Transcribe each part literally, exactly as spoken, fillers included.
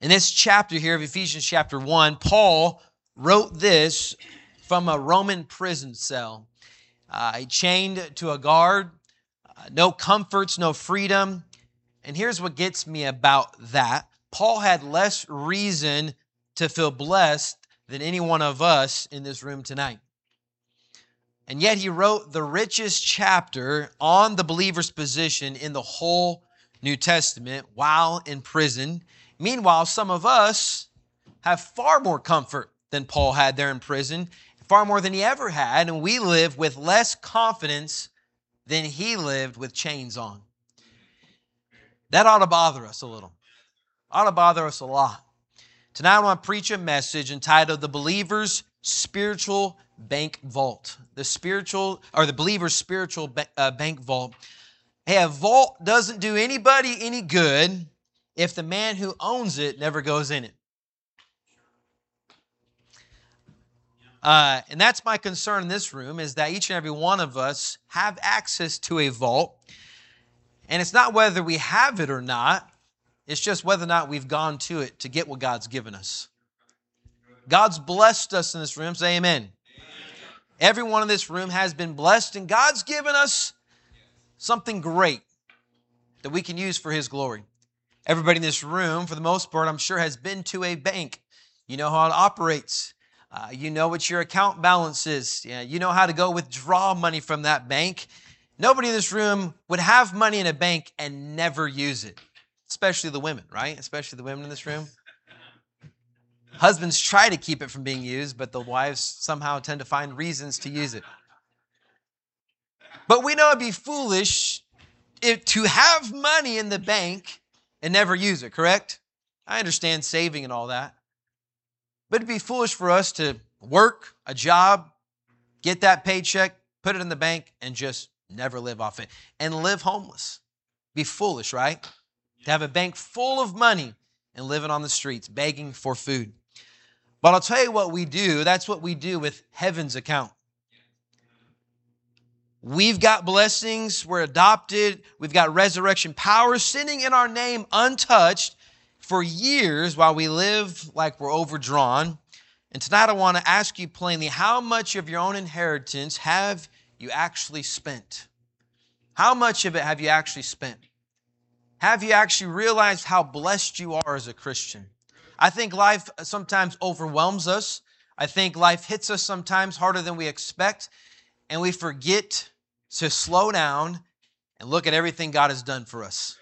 In this chapter here of Ephesians chapter one, Paul wrote this from a Roman prison cell. Uh, chained to a guard, uh, no comforts, no freedom. And here's what gets me about that. Paul had less reason to feel blessed than any one of us in this room tonight. And yet he wrote the richest chapter on the believer's position in the whole New Testament while in prison. Meanwhile, some of us have far more comfort than Paul had there in prison, far more than he ever had, and we live with less confidence than he lived with chains on. That ought to bother us a little. Ought to bother us a lot. Tonight I want to preach a message entitled The Believer's Spiritual Bank Vault. The spiritual, or the believer's spiritual bank vault. Hey, a vault doesn't do anybody any good if the man who owns it never goes in it. Uh, and that's my concern in this room, is that each and every one of us have access to a vault. And it's not whether we have it or not. It's just whether or not we've gone to it to get what God's given us. God's blessed us in this room. Say amen. Amen. Everyone in this room has been blessed, and God's given us something great that we can use for His glory. Everybody in this room, for the most part, I'm sure, has been to a bank. You know how it operates. Uh, you know what your account balance is. Yeah, you know how to go withdraw money from that bank. Nobody in this room would have money in a bank and never use it. Especially the women, right? Especially the women in this room. Husbands try to keep it from being used, but the wives somehow tend to find reasons to use it. But we know it'd be foolish if, to have money in the bank and never use it, correct? I understand saving and all that. But it'd be foolish for us to work a job, get that paycheck, put it in the bank, and just never live off it. And live homeless. Be foolish, right? To have a bank full of money and living on the streets, begging for food. But I'll tell you what we do. That's what we do with heaven's account. We've got blessings. We're adopted. We've got resurrection power sitting in our name untouched for years while we live like we're overdrawn. And tonight I want to ask you plainly, how much of your own inheritance have you actually spent? How much of it have you actually spent? Have you actually realized how blessed you are as a Christian? I think life sometimes overwhelms us. I think life hits us sometimes harder than we expect, and we forget to slow down and look at everything God has done for us.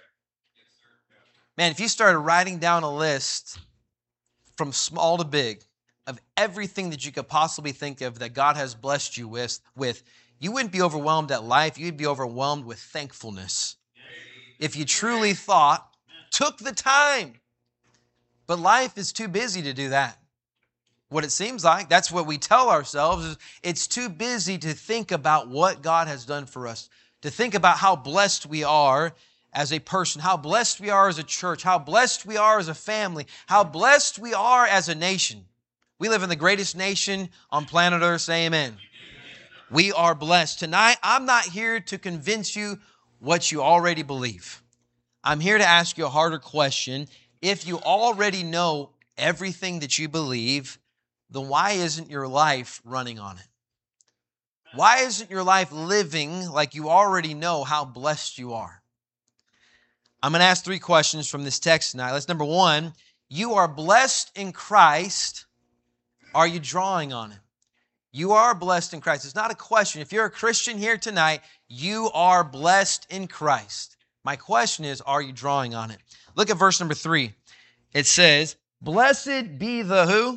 Man, if you started writing down a list from small to big of everything that you could possibly think of that God has blessed you with, with you wouldn't be overwhelmed at life. You'd be overwhelmed with thankfulness. If you truly thought, took the time. But life is too busy to do that. What it seems like, that's what we tell ourselves, is it's too busy to think about what God has done for us, to think about how blessed we are as a person, how blessed we are as a church, how blessed we are as a family, how blessed we are as a nation. We live in the greatest nation on planet Earth. Say amen. We are blessed. Tonight, I'm not here to convince you what you already believe. I'm here to ask you a harder question. If you already know everything that you believe, then why isn't your life running on it? Why isn't your life living like you already know how blessed you are? I'm going to ask three questions from this text tonight. Let's number one, you are blessed in Christ. Are you drawing on it? You are blessed in Christ. It's not a question. If you're a Christian here tonight, you are blessed in Christ. My question is, are you drawing on it? Look at verse number three. It says, blessed be the who?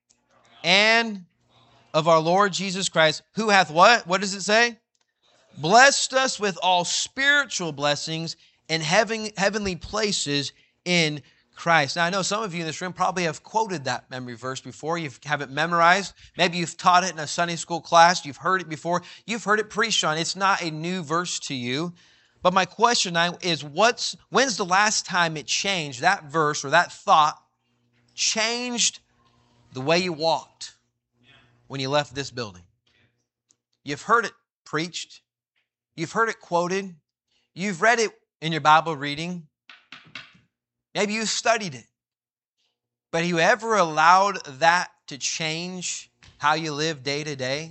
And of our Lord Jesus Christ, who hath what? What does it say? Blessed us with all spiritual blessings in heaven, heavenly places in Christ. Now, I know some of you in this room probably have quoted that memory verse before. You have it memorized. Maybe you've taught it in a Sunday school class. You've heard it before. You've heard it preached on. It's not a new verse to you. But my question now is, what's, when's the last time it changed, that verse or that thought changed the way you walked when you left this building? You've heard it preached. You've heard it quoted. You've read it in your Bible reading. Maybe you studied it. But have you ever allowed that to change how you live day to day?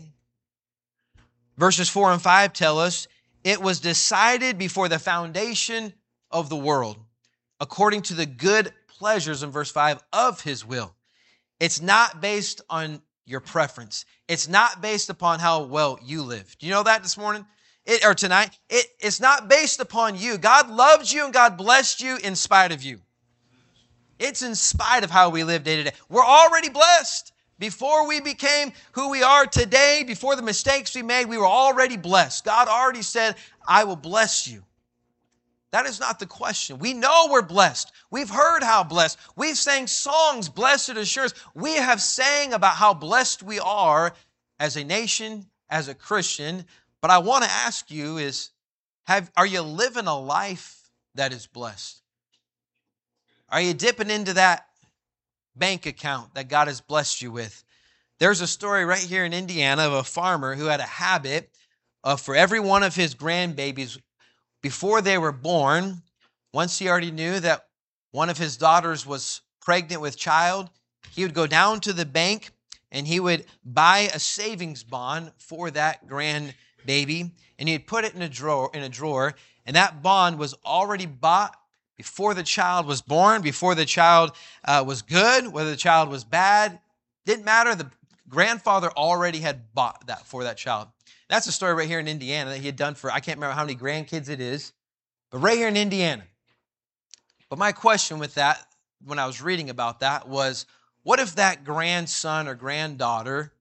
Verses four and five tell us, it was decided before the foundation of the world, according to the good pleasures, in verse five, of His will. It's not based on your preference. It's not based upon how well you live. Do you know that this morning? It, or tonight? It, it's not based upon you. God loves you and God blessed you in spite of you. It's in spite of how we live day to day. We're already blessed. Before we became who we are today, before the mistakes we made, we were already blessed. God already said, I will bless you. That is not the question. We know we're blessed. We've heard how blessed. We've sang songs, blessed assurance. We have sang about how blessed we are as a nation, as a Christian. But I want to ask you is, have, are you living a life that is blessed? Are you dipping into that bank account that God has blessed you with? There's a story right here in Indiana of a farmer who had a habit of, for every one of his grandbabies, before they were born, once he already knew that one of his daughters was pregnant with child, he would go down to the bank and he would buy a savings bond for that grandbaby, and he'd put it in a drawer, in a drawer, and that bond was already bought before the child was born, before the child uh, was good, whether the child was bad, didn't matter. The grandfather already had bought that for that child. That's a story right here in Indiana that he had done for, I can't remember how many grandkids it is, but right here in Indiana. But my question with that, when I was reading about that, was what if that grandson or granddaughter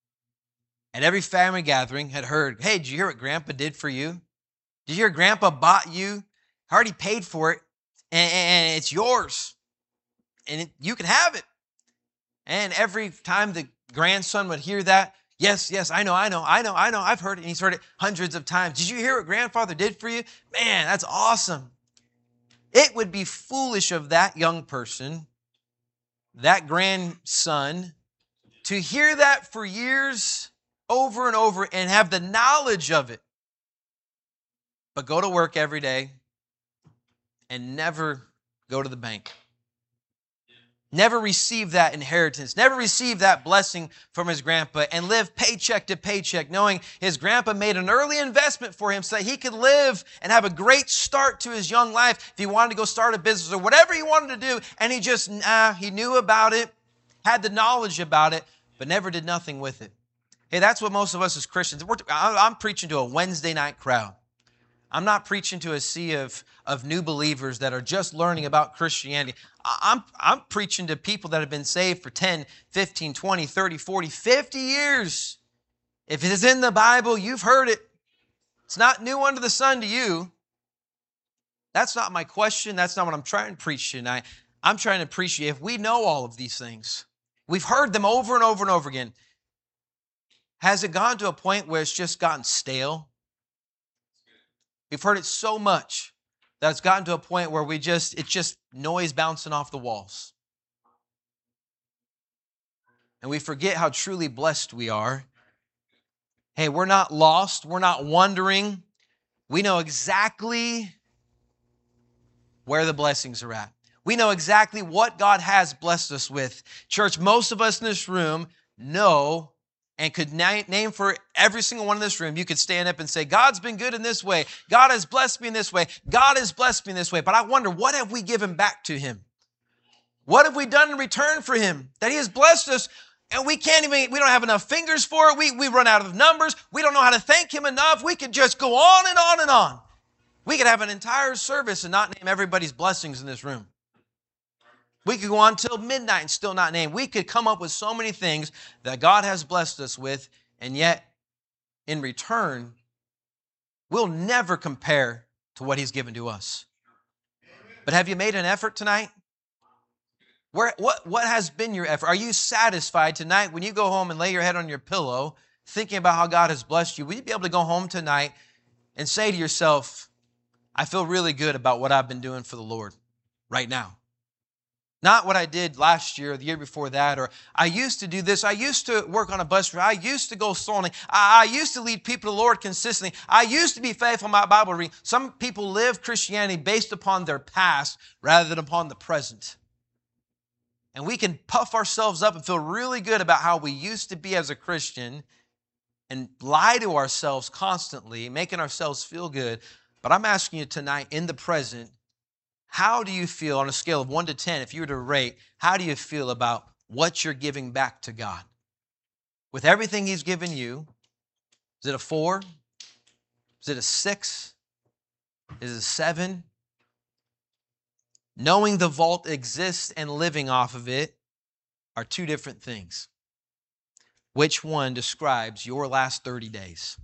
at every family gathering had heard, hey, did you hear what Grandpa did for you? Did you hear Grandpa bought you? Already paid for it, and, and it's yours, and it, you can have it. And every time the grandson would hear that, yes, yes, I know, I know, I know, I know, I've heard it, and he's heard it hundreds of times. Did you hear what grandfather did for you? Man, that's awesome. It would be foolish of that young person, that grandson, to hear that for years over and over and have the knowledge of it, but go to work every day and never go to the bank. Never receive that inheritance, never receive that blessing from his grandpa, and live paycheck to paycheck, knowing his grandpa made an early investment for him so that he could live and have a great start to his young life if he wanted to go start a business or whatever he wanted to do, and he just, nah, he knew about it, had the knowledge about it, but never did nothing with it. Hey, that's what most of us as Christians, we're, I'm preaching to a Wednesday night crowd. I'm not preaching to a sea of, of new believers that are just learning about Christianity. I'm, I'm preaching to people that have been saved for ten, fifteen, twenty, thirty, forty, fifty years. If it is in the Bible, you've heard it. It's not new under the sun to you. That's not my question. That's not what I'm trying to preach tonight. I'm trying to preach you. If we know all of these things, we've heard them over and over and over again, has it gone to a point where it's just gotten stale? We've heard it so much that it's gotten to a point where we just, it's just noise bouncing off the walls. And we forget how truly blessed we are. Hey, we're not lost. We're not wandering. We know exactly where the blessings are at. We know exactly what God has blessed us with. Church, most of us in this room know and could name for every single one in this room, you could stand up and say, God's been good in this way. God has blessed me in this way. God has blessed me in this way. But I wonder, what have we given back to Him? What have we done in return for Him? That He has blessed us, and we can't even, we don't have enough fingers for it. We, we run out of numbers. We don't know how to thank Him enough. We could just go on and on and on. We could have an entire service and not name everybody's blessings in this room. We could go on till midnight and still not name. We could come up with so many things that God has blessed us with, and yet, in return, we'll never compare to what He's given to us. But have you made an effort tonight? Where, what, what has been your effort? Are you satisfied tonight when you go home and lay your head on your pillow, thinking about how God has blessed you? Will you be able to go home tonight and say to yourself, I feel really good about what I've been doing for the Lord right now? Not what I did last year or the year before that, or I used to do this. I used to work on a bus route. I used to go souling. I, I used to lead people to the Lord consistently. I used to be faithful in my Bible reading. Some people live Christianity based upon their past rather than upon the present. And we can puff ourselves up and feel really good about how we used to be as a Christian and lie to ourselves constantly, making ourselves feel good. But I'm asking you tonight, in the present, how do you feel on a scale of one to ten, if you were to rate, how do you feel about what you're giving back to God? With everything He's given you, is it a four? Is it a six? Is it a seven? Knowing the vault exists and living off of it are two different things. Which one describes your last thirty days?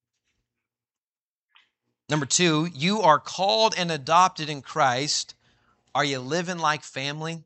Number two, you are called and adopted in Christ. Are you living like family?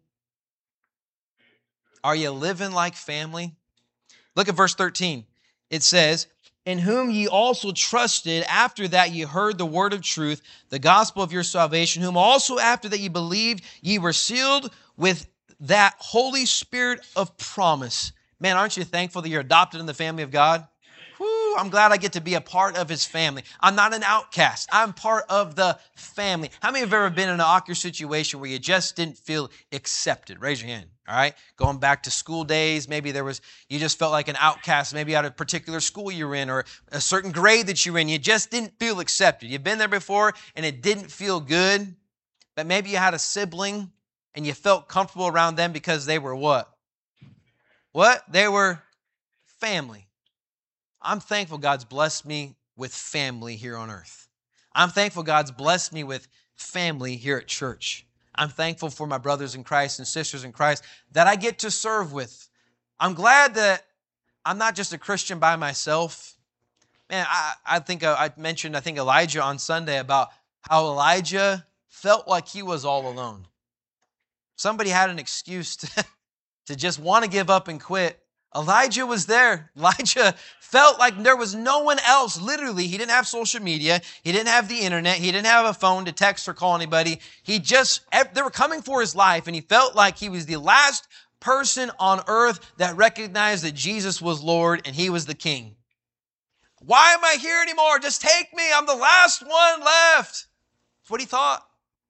Are you living like family? Look at verse thirteen. It says, in whom ye also trusted, after that ye heard the word of truth, the gospel of your salvation, whom also after that ye believed, ye were sealed with that Holy Spirit of promise. Man, aren't you thankful that you're adopted in the family of God? Whew, I'm glad I get to be a part of His family. I'm not an outcast. I'm part of the family. How many have ever been in an awkward situation where you just didn't feel accepted? Raise your hand, all right? Going back to school days, maybe there was, you just felt like an outcast, maybe at a particular school you were in or a certain grade that you were in. You just didn't feel accepted. You've been there before and it didn't feel good, but maybe you had a sibling and you felt comfortable around them because they were what? What? They were family. I'm thankful God's blessed me with family here on earth. I'm thankful God's blessed me with family here at church. I'm thankful for my brothers in Christ and sisters in Christ that I get to serve with. I'm glad that I'm not just a Christian by myself. Man, I, I think I, I mentioned, I think Elijah on Sunday about how Elijah felt like he was all alone. Somebody had an excuse to to just want to give up and quit. Elijah was there. Elijah felt like there was no one else. Literally, he didn't have social media. He didn't have the internet. He didn't have a phone to text or call anybody. He just, they were coming for his life, and he felt like he was the last person on earth that recognized that Jesus was Lord and He was the King. Why am I here anymore? Just take me. I'm the last one left. That's what he thought.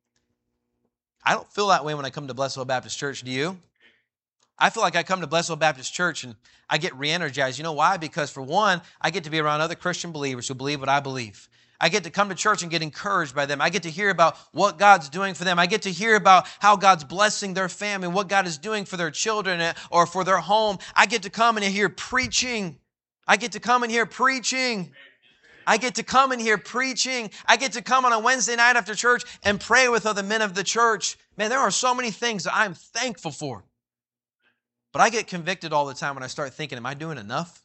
I don't feel that way when I come to Blessed Baptist Church. Do you? I feel like I come to Blessed Baptist Church and I get re-energized. You know why? Because for one, I get to be around other Christian believers who believe what I believe. I get to come to church and get encouraged by them. I get to hear about what God's doing for them. I get to hear about how God's blessing their family, what God is doing for their children or for their home. I get to come and hear preaching. I get to come and hear preaching. I get to come and hear preaching. I get to come on a Wednesday night after church and pray with other men of the church. Man, there are so many things that I'm thankful for. But I get convicted all the time when I start thinking, am I doing enough?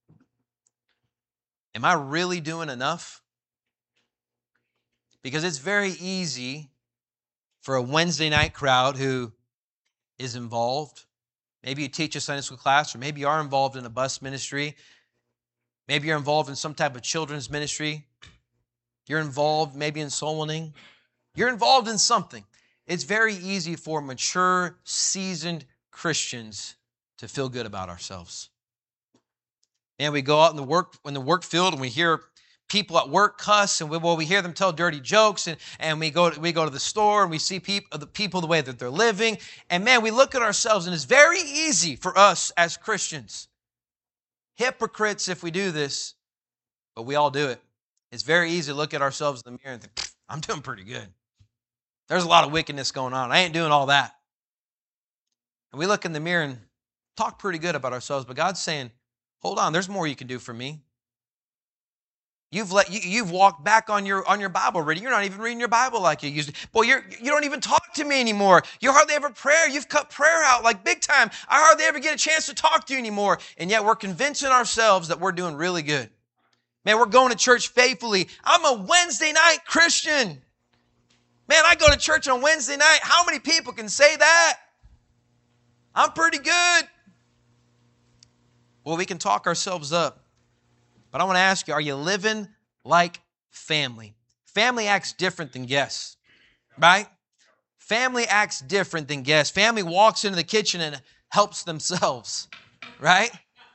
Am I really doing enough? Because it's very easy for a Wednesday night crowd who is involved. Maybe you teach a Sunday school class, or maybe you are involved in a bus ministry. Maybe you're involved in some type of children's ministry. You're involved maybe in soul winning. You're involved in something. It's very easy for mature, seasoned Christians to feel good about ourselves. And we go out in the work in the work field and we hear people at work cuss, and we, well, we hear them tell dirty jokes, and, and we go to, we go to the store and we see people the people the way that they're living, and man, we look at ourselves, and it's very easy for us as Christians, hypocrites if we do this, but we all do it. It's very easy to look at ourselves in the mirror and think, I'm doing pretty good. There's a lot of wickedness going on. I ain't doing all that. And we look in the mirror and talk pretty good about ourselves, but God's saying, hold on, there's more you can do for me. You've let you, you've walked back on your on your Bible reading. You're not even reading your Bible like you used to. Boy, you're you don't even talk to me anymore. You hardly ever pray. You've cut prayer out like big time. I hardly ever get a chance to talk to you anymore. And yet we're convincing ourselves that we're doing really good. Man, we're going to church faithfully. I'm a Wednesday night Christian. Man, I go to church on Wednesday night. How many people can say that? I'm pretty good. Well, we can talk ourselves up. But I want to ask you, are you living like family? Family acts different than guests, right? Family acts different than guests. Family walks into the kitchen and helps themselves, right?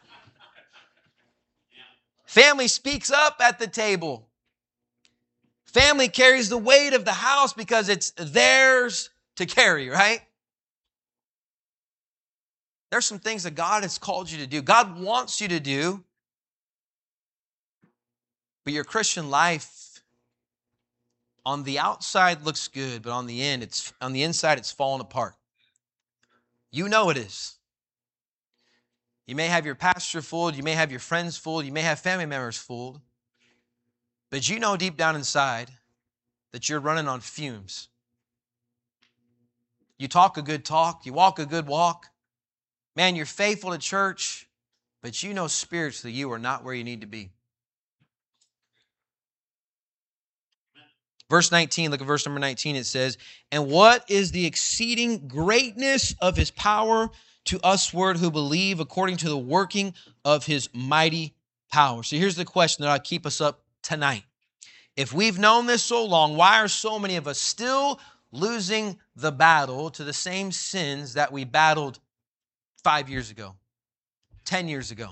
Family speaks up at the table. Family carries the weight of the house because it's theirs to carry, right? There's some things that God has called you to do. God wants you to do. But your Christian life on the outside looks good, but on the end, it's on the inside, it's falling apart. You know it is. You may have your pastor fooled, you may have your friends fooled, you may have family members fooled, but you know deep down inside that you're running on fumes. You talk a good talk, you walk a good walk. Man, you're faithful to church, but you know spiritually you are not where you need to be. Verse nineteen, look at verse number nineteen, it says, "And what is the exceeding greatness of his power to usward who believe according to the working of his mighty power?" So here's the question that I'll keep us up tonight. If we've known this so long, why are so many of us still losing the battle to the same sins that we battled five years ago, ten years ago?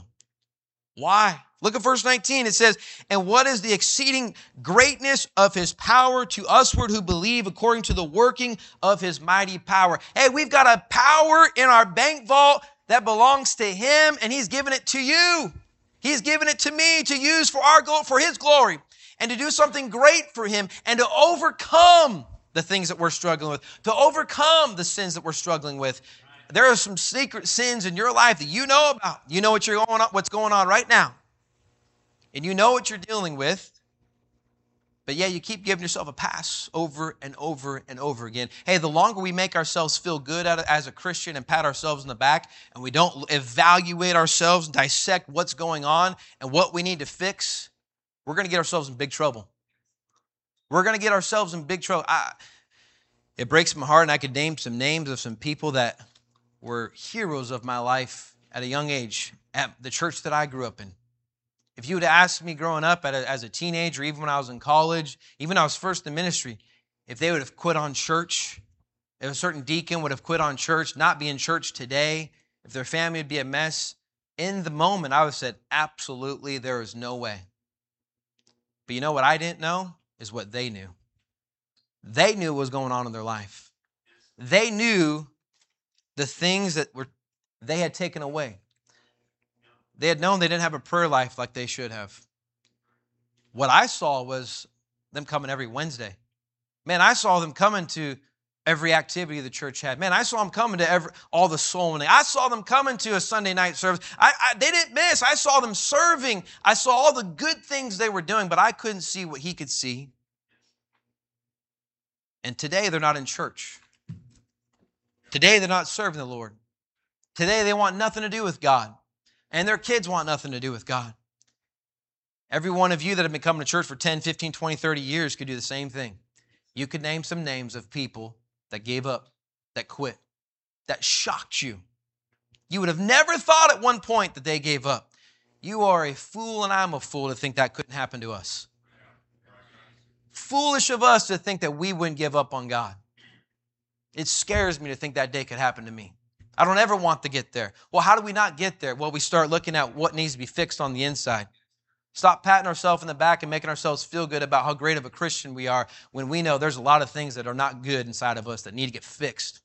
Why? Look at verse nineteen. It says, "And what is the exceeding greatness of his power to usward who believe according to the working of his mighty power?" Hey, we've got a power in our bank vault that belongs to him, and he's given it to you. He's given it to me to use for our goal, for his glory, and to do something great for him, and to overcome the things that we're struggling with, to overcome the sins that we're struggling with. There are some secret sins in your life that you know about. You know what you're going on, what's going on right now. And you know what you're dealing with. But yeah, you keep giving yourself a pass over and over and over again. Hey, the longer we make ourselves feel good as a Christian and pat ourselves in the back, and we don't evaluate ourselves and dissect what's going on and what we need to fix, we're going to get ourselves in big trouble. We're going to get ourselves in big trouble. I, it breaks my heart, and I could name some names of some people that were heroes of my life at a young age at the church that I grew up in. If you would have asked me growing up a, as a teenager, even when I was in college, even when I was first in ministry, if they would have quit on church, if a certain deacon would have quit on church, not be in church today, if their family would be a mess, in the moment I would have said, absolutely, there is no way. But you know what I didn't know is what they knew. They knew what was going on in their life. They knew the things that were they had taken away. They had known they didn't have a prayer life like they should have. What I saw was them coming every Wednesday. Man, I saw them coming to every activity the church had. Man, I saw them coming to every all the soul winning. I saw them coming to a Sunday night service. I, I, they didn't miss. I saw them serving. I saw all the good things they were doing, but I couldn't see what he could see. And today, they're not in church. Today, they're not serving the Lord. Today, they want nothing to do with God. And their kids want nothing to do with God. Every one of you that have been coming to church for ten, fifteen, twenty, thirty years could do the same thing. You could name some names of people that gave up, that quit, that shocked you. You would have never thought at one point that they gave up. You are a fool and I'm a fool to think that couldn't happen to us. Foolish of us to think that we wouldn't give up on God. It scares me to think that day could happen to me. I don't ever want to get there. Well, how do we not get there? Well, we start looking at what needs to be fixed on the inside. Stop patting ourselves in the back and making ourselves feel good about how great of a Christian we are when we know there's a lot of things that are not good inside of us that need to get fixed.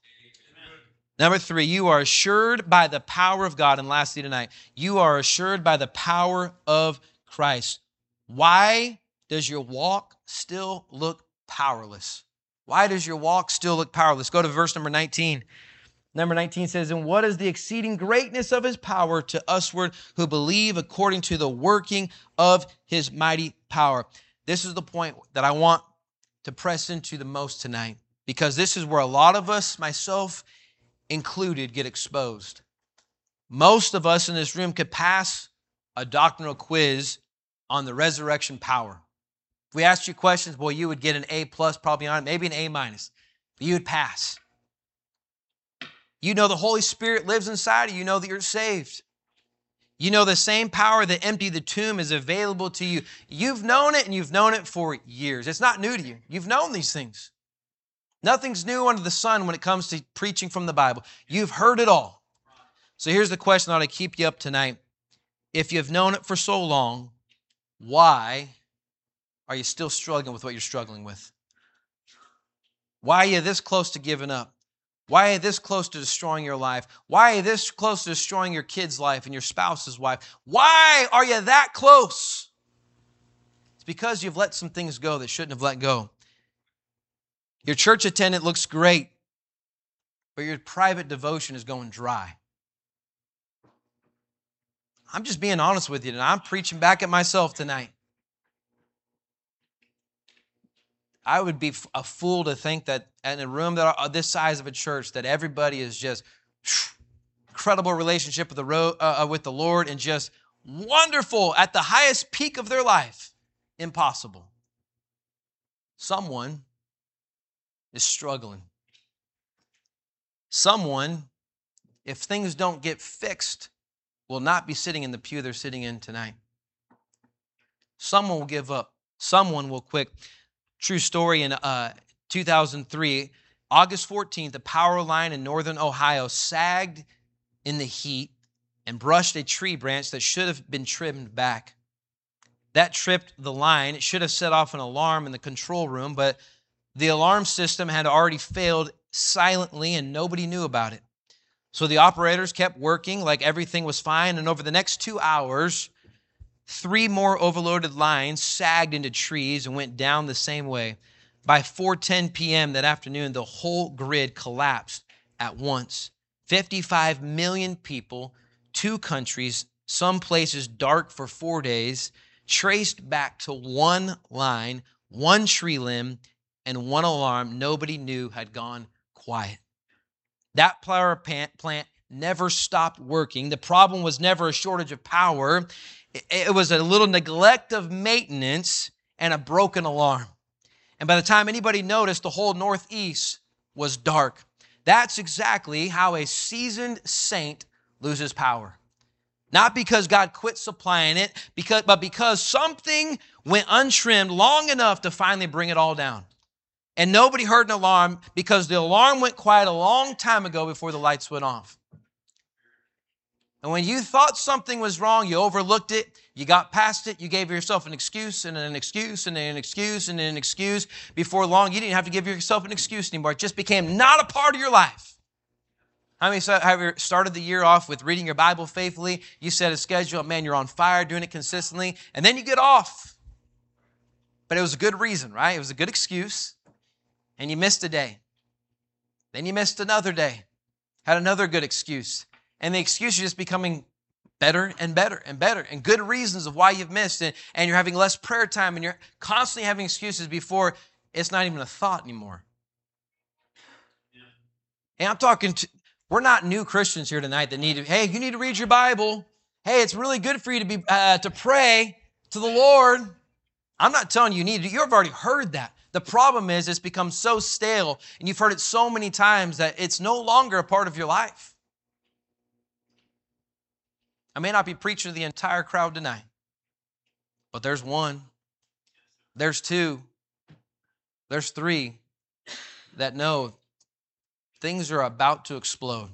Number three, you are assured by the power of God. And lastly tonight, you are assured by the power of Christ. Why does your walk still look powerless? Why does your walk still look powerless? Go to verse number nineteen. Number nineteen says, "And what is the exceeding greatness of his power to usward who believe according to the working of his mighty power?" This is the point that I want to press into the most tonight, because this is where a lot of us, myself included, get exposed. Most of us in this room could pass a doctrinal quiz on the resurrection power. If we asked you questions, boy, you would get an A plus probably on it, maybe an A minus. But you would pass. You know the Holy Spirit lives inside of you. You know that you're saved. You know the same power that emptied the tomb is available to you. You've known it, and you've known it for years. It's not new to you. You've known these things. Nothing's new under the sun when it comes to preaching from the Bible. You've heard it all. So here's the question that ought to keep you up tonight. If you've known it for so long, why are you still struggling with what you're struggling with? Why are you this close to giving up? Why are you this close to destroying your life? Why are you this close to destroying your kid's life and your spouse's life? Why are you that close? It's because you've let some things go that shouldn't have let go. Your church attendance looks great, but your private devotion is going dry. I'm just being honest with you, and I'm preaching back at myself tonight. I would be a fool to think that in a room that are this size of a church, that everybody is just incredible relationship with the, ro- uh, with the Lord and just wonderful at the highest peak of their life. Impossible. Someone is struggling. Someone, if things don't get fixed, will not be sitting in the pew they're sitting in tonight. Someone will give up. Someone will quit. True story, in uh, two thousand three, August fourteenth, a power line in northern Ohio sagged in the heat and brushed a tree branch that should have been trimmed back. That tripped the line. It should have set off an alarm in the control room, but the alarm system had already failed silently and nobody knew about it. So the operators kept working like everything was fine, and over the next two hours, three more overloaded lines sagged into trees and went down the same way. By four ten p.m. that afternoon, the whole grid collapsed at once. fifty-five million people, two countries, some places dark for four days, traced back to one line, one tree limb, and one alarm nobody knew had gone quiet. That power plant never stopped working. The problem was never a shortage of power. It was a little neglect of maintenance and a broken alarm. And by the time anybody noticed, the whole Northeast was dark. That's exactly how a seasoned saint loses power. Not because God quit supplying it, because, but because something went untrimmed long enough to finally bring it all down. And nobody heard an alarm because the alarm went quiet a long time ago before the lights went off. And when you thought something was wrong, you overlooked it, you got past it, you gave yourself an excuse and an excuse and an excuse and an excuse. Before long, you didn't have to give yourself an excuse anymore. It just became not a part of your life. How many have you started the year off with reading your Bible faithfully? You set a schedule, man, you're on fire, doing it consistently, and then you get off. But it was a good reason, right? It was a good excuse, and you missed a day. Then you missed another day, had another good excuse. And the excuse is just becoming better and better and better, and good reasons of why you've missed it. And you're having less prayer time, and you're constantly having excuses before it's not even a thought anymore. And I'm talking to, we're not new Christians here tonight that need to, hey, you need to read your Bible. Hey, it's really good for you to be uh, to pray to the Lord. I'm not telling you you need to. You've already heard that. The problem is it's become so stale, and you've heard it so many times that it's no longer a part of your life. I may not be preaching to the entire crowd tonight, but there's one, there's two, there's three that know things are about to explode.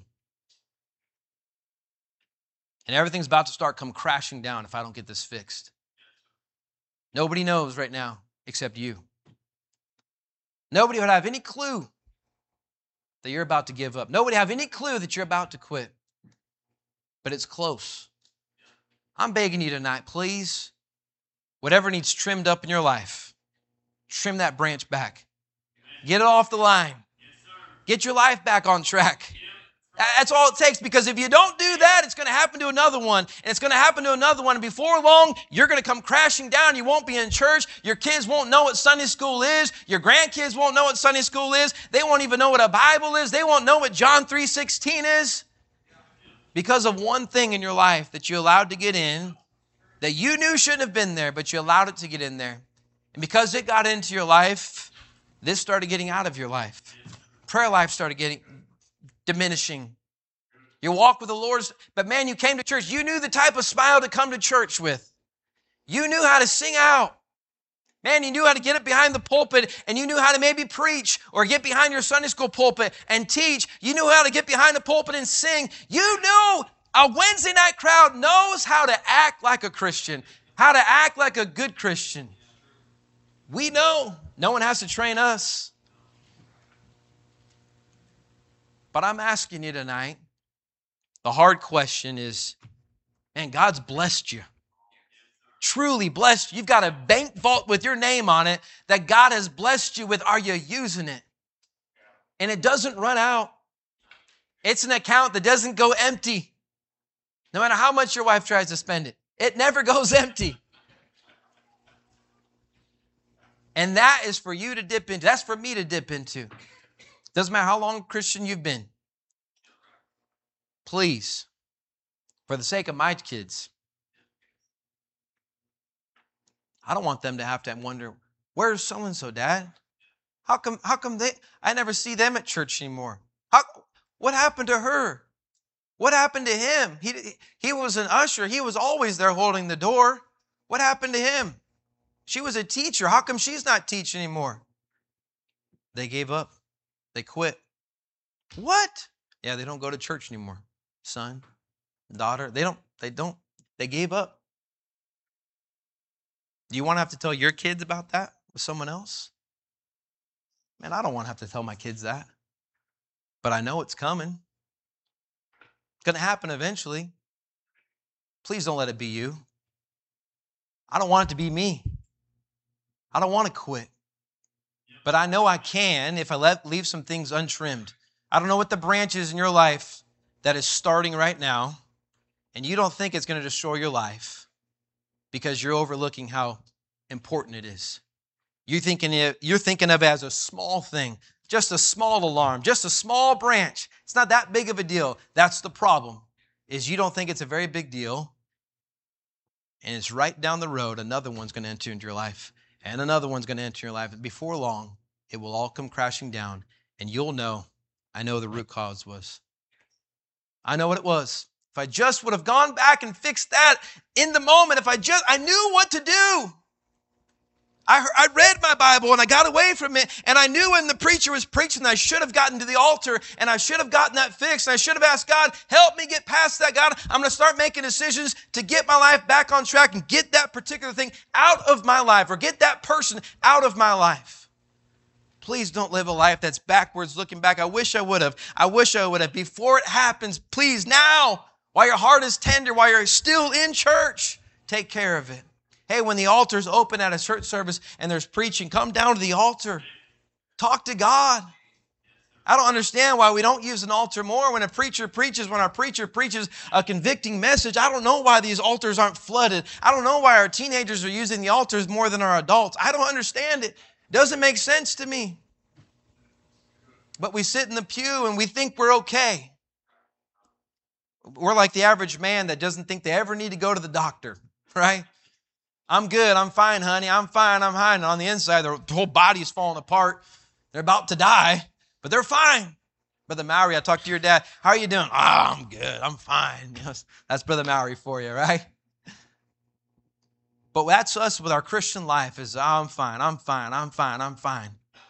And everything's about to start come crashing down if I don't get this fixed. Nobody knows right now except you. Nobody would have any clue that you're about to give up. Nobody have any clue that you're about to quit. But it's close. I'm begging you tonight, please, whatever needs trimmed up in your life, trim that branch back. Get it off the line. Get your life back on track. That's all it takes, because if you don't do that, it's going to happen to another one, and it's going to happen to another one, and before long, you're going to come crashing down. You won't be in church. Your kids won't know what Sunday school is. Your grandkids won't know what Sunday school is. They won't even know what a Bible is. They won't know what John three sixteen is. Because of one thing in your life that you allowed to get in, that you knew shouldn't have been there, but you allowed it to get in there. And because it got into your life, this started getting out of your life. Prayer life started getting diminishing. Your walk with the Lord, but man, you came to church. You knew the type of smile to come to church with. You knew how to sing out. Man, you knew how to get up behind the pulpit, and you knew how to maybe preach or get behind your Sunday school pulpit and teach. You knew how to get behind the pulpit and sing. You knew a Wednesday night crowd knows how to act like a Christian, how to act like a good Christian. We know. No one has to train us. But I'm asking you tonight, the hard question is, man, God's blessed you. Truly blessed you. You've got a bank vault with your name on it that God has blessed you with. Are you using it? And it doesn't run out. It's an account that doesn't go empty. No matter how much your wife tries to spend it, it never goes empty. And that is for you to dip into. That's for me to dip into. Doesn't matter how long a Christian you've been. Please, for the sake of my kids, I don't want them to have to wonder, where's so-and-so, Dad? How come, how come they, I never see them at church anymore? How, what happened to her? What happened to him? He, he was an usher. He was always there holding the door. What happened to him? She was a teacher. How come she's not teaching anymore? They gave up. They quit. What? Yeah, they don't go to church anymore. Son, daughter, they don't, they don't, they gave up. Do you want to have to tell your kids about that with someone else? Man, I don't want to have to tell my kids that. But I know it's coming. It's going to happen eventually. Please don't let it be you. I don't want it to be me. I don't want to quit. But I know I can if I let leave some things untrimmed. I don't know what the branch is in your life that is starting right now, and you don't think it's going to destroy your life because you're overlooking how important it is. You're thinking it, you're thinking of it as a small thing, just a small alarm, just a small branch. It's not that big of a deal. That's the problem, is you don't think it's a very big deal, and it's right down the road. Another one's going to enter into your life, and another one's going to enter your life. And before long, it will all come crashing down, and you'll know, I know the root cause was. I know what it was. If I just would have gone back and fixed that in the moment, if I just, I knew what to do. I, heard, I read my Bible and I got away from it, and I knew when the preacher was preaching, I should have gotten to the altar and I should have gotten that fixed. And I should have asked God, help me get past that. God, I'm going to start making decisions to get my life back on track and get that particular thing out of my life, or get that person out of my life. Please don't live a life that's backwards, looking back. I wish I would have. I wish I would have. Before it happens, please now, while your heart is tender, while you're still in church, take care of it. Hey, when the altar's open at a church service and there's preaching, come down to the altar. Talk to God. I don't understand why we don't use an altar more when a preacher preaches, when our preacher preaches a convicting message. I don't know why these altars aren't flooded. I don't know why our teenagers are using the altars more than our adults. I don't understand it. Doesn't make sense to me. But we sit in the pew and we think we're okay. We're like the average man that doesn't think they ever need to go to the doctor, right? I'm good. I'm fine, honey. I'm fine. I'm fine. And on the inside, their whole body is falling apart. They're about to die, but they're fine. Brother Mowry, I talked to your dad. How are you doing? Oh, I'm good. I'm fine. That's Brother Mowry for you, right? But that's us with our Christian life, is oh, I'm fine, I'm fine, I'm fine, I'm fine.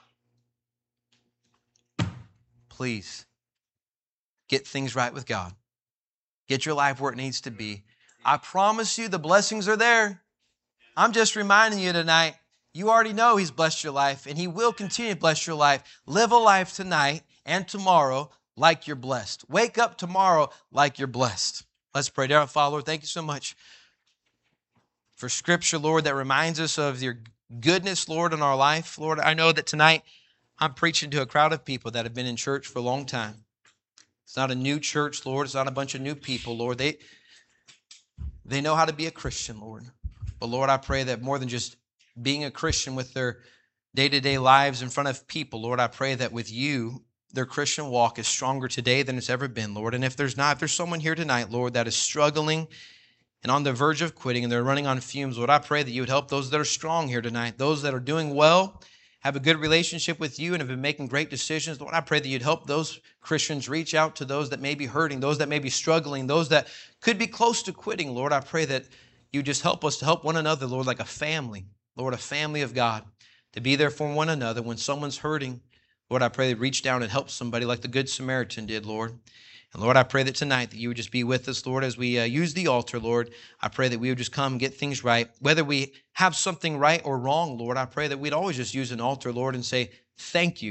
Please, get things right with God. Get your life where it needs to be. I promise you the blessings are there. I'm just reminding you tonight, you already know He's blessed your life, and He will continue to bless your life. Live a life tonight and tomorrow like you're blessed. Wake up tomorrow like you're blessed. Let's pray. Dear Father, Lord, thank you so much for Scripture, Lord, that reminds us of your goodness, Lord, in our life. Lord, I know that tonight I'm preaching to a crowd of people that have been in church for a long time. It's not a new church, Lord. It's not a bunch of new people, Lord. They, they know how to be a Christian, Lord. But, Lord, I pray that more than just being a Christian with their day-to-day lives in front of people, Lord, I pray that with you, their Christian walk is stronger today than it's ever been, Lord. And if there's not, if there's someone here tonight, Lord, that is struggling and on the verge of quitting, and they're running on fumes, Lord, I pray that you would help those that are strong here tonight, those that are doing well, have a good relationship with you, and have been making great decisions. Lord, I pray that you'd help those Christians reach out to those that may be hurting, those that may be struggling, those that could be close to quitting. Lord, I pray that you just help us to help one another, Lord, like a family, Lord, a family of God, to be there for one another when someone's hurting. Lord, I pray that reach down and help somebody like the Good Samaritan did, Lord. And Lord, I pray that tonight that you would just be with us, Lord, as we uh, use the altar, Lord. I pray that we would just come and get things right. Whether we have something right or wrong, Lord, I pray that we'd always just use an altar, Lord, and say, thank you.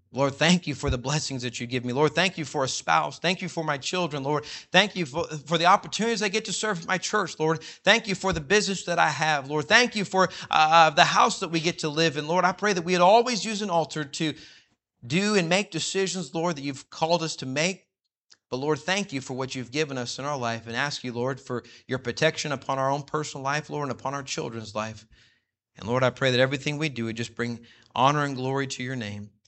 Lord, thank you for the blessings that you give me. Lord, thank you for a spouse. Thank you for my children, Lord. Thank you for, for the opportunities I get to serve at my church, Lord. Thank you for the business that I have, Lord. Thank you for uh, the house that we get to live in. Lord, I pray that we would always use an altar to do and make decisions, Lord, that you've called us to make. But Lord, thank you for what you've given us in our life, and ask you, Lord, for your protection upon our own personal life, Lord, and upon our children's life. And Lord, I pray that everything we do would just bring honor and glory to your name.